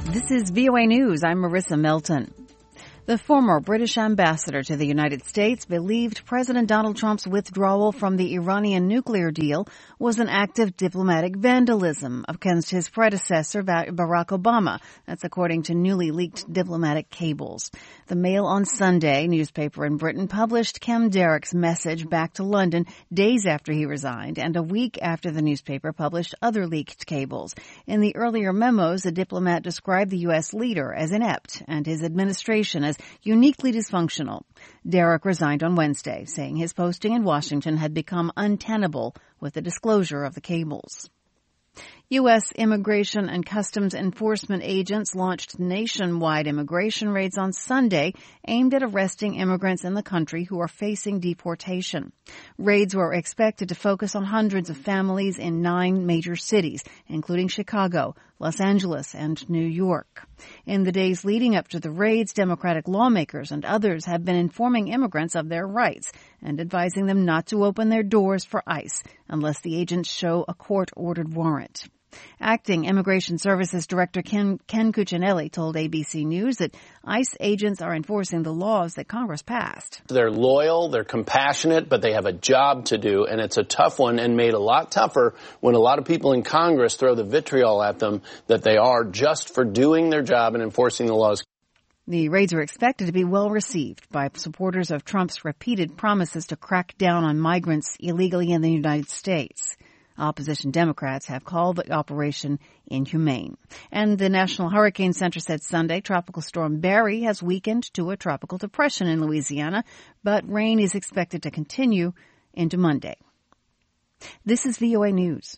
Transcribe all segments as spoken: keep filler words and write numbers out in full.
This is V O A News. I'm Marissa Melton. The former British ambassador to the United States believed President Donald Trump's withdrawal from the Iranian nuclear deal was an act of diplomatic vandalism against his predecessor, Barack Obama. That's according to newly leaked diplomatic cables. The Mail on Sunday newspaper in Britain published Kem Derrick's message back to London days after he resigned and a week after the newspaper published other leaked cables. In the earlier memos, the diplomat described the U S leader as inept and his administration as uniquely dysfunctional. Derrick resigned on Wednesday, saying his posting in Washington had become untenable with the disclosure of the cables. U S Immigration and Customs Enforcement agents launched nationwide immigration raids on Sunday aimed at arresting immigrants in the country who are facing deportation. Raids were expected to focus on hundreds of families in nine major cities, including Chicago, Los Angeles, and New York. In the days leading up to the raids, Democratic lawmakers and others have been informing immigrants of their rights and advising them not to open their doors for ICE unless the agents show a court-ordered warrant. Acting Immigration Services Director Ken, Ken Cuccinelli told A B C News that ICE agents are enforcing the laws that Congress passed. They're loyal, they're compassionate, but they have a job to do, and it's a tough one and made a lot tougher when a lot of people in Congress throw the vitriol at them that they are just for doing their job and enforcing the laws. The raids are expected to be well received by supporters of Trump's repeated promises to crack down on migrants illegally in the United States. Opposition Democrats have called the operation inhumane. And the National Hurricane Center said Sunday Tropical Storm Barry has weakened to a tropical depression in Louisiana, but rain is expected to continue into Monday. This is V O A News.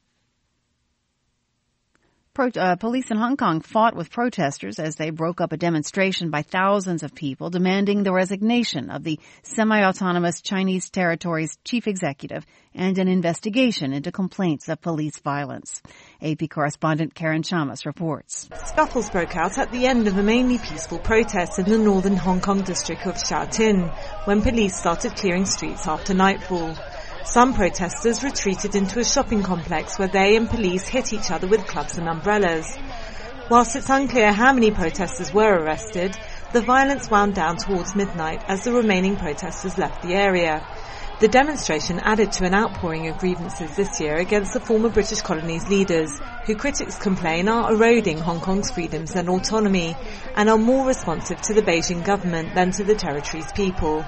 Pro, uh, police in Hong Kong fought with protesters as they broke up a demonstration by thousands of people demanding the resignation of the semi-autonomous Chinese territory's chief executive and an investigation into complaints of police violence. A P correspondent Karen Chamas reports. Scuffles broke out at the end of a mainly peaceful protest in the northern Hong Kong district of Sha Tin when police started clearing streets after nightfall. Some protesters retreated into a shopping complex where they and police hit each other with clubs and umbrellas. Whilst it's unclear how many protesters were arrested, the violence wound down towards midnight as the remaining protesters left the area. The demonstration added to an outpouring of grievances this year against the former British colonies' leaders, who critics complain are eroding Hong Kong's freedoms and autonomy and are more responsive to the Beijing government than to the territory's people.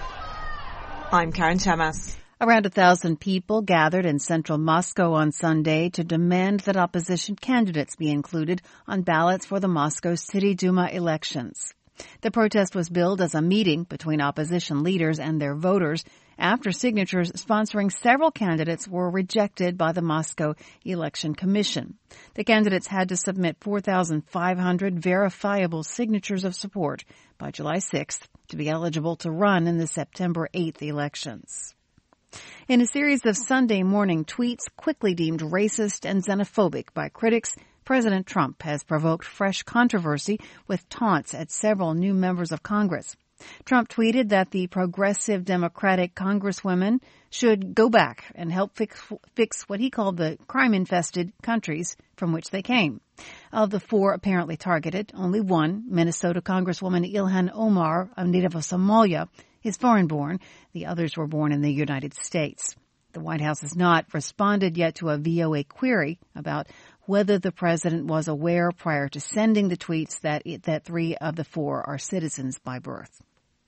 I'm Karen Chamas. Around a thousand people gathered in central Moscow on Sunday to demand that opposition candidates be included on ballots for the Moscow City Duma elections. The protest was billed as a meeting between opposition leaders and their voters after signatures sponsoring several candidates were rejected by the Moscow Election Commission. The candidates had to submit four thousand five hundred verifiable signatures of support by July sixth to be eligible to run in the September eighth elections. In a series of Sunday morning tweets quickly deemed racist and xenophobic by critics, President Trump has provoked fresh controversy with taunts at several new members of Congress. Trump tweeted that the progressive Democratic congresswomen should go back and help fix, fix what he called the crime-infested countries from which they came. Of the four apparently targeted, only one, Minnesota Congresswoman Ilhan Omar, a native of Somalia, is foreign-born. The others were born in the United States. The White House has not responded yet to a V O A query about whether the president was aware prior to sending the tweets that it, that three of the four are citizens by birth.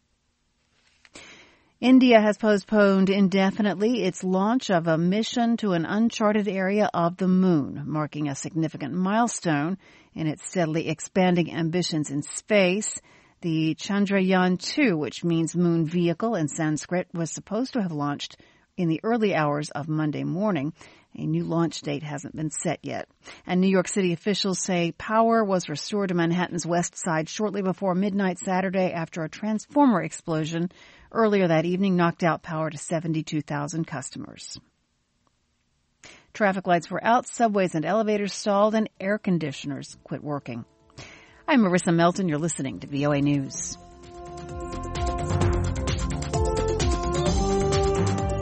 India has postponed indefinitely its launch of a mission to an uncharted area of the moon, marking a significant milestone in its steadily expanding ambitions in space. The Chandrayaan two, which means moon vehicle in Sanskrit, was supposed to have launched in the early hours of Monday morning. A new launch date hasn't been set yet. And New York City officials say power was restored to Manhattan's west side shortly before midnight Saturday after a transformer explosion earlier that evening knocked out power to seventy-two thousand customers. Traffic lights were out, subways and elevators stalled, and air conditioners quit working. I'm Marissa Melton. You're listening to V O A News.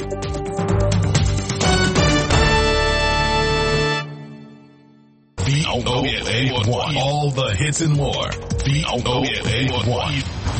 V B O A one. All the hits and more. B O A one.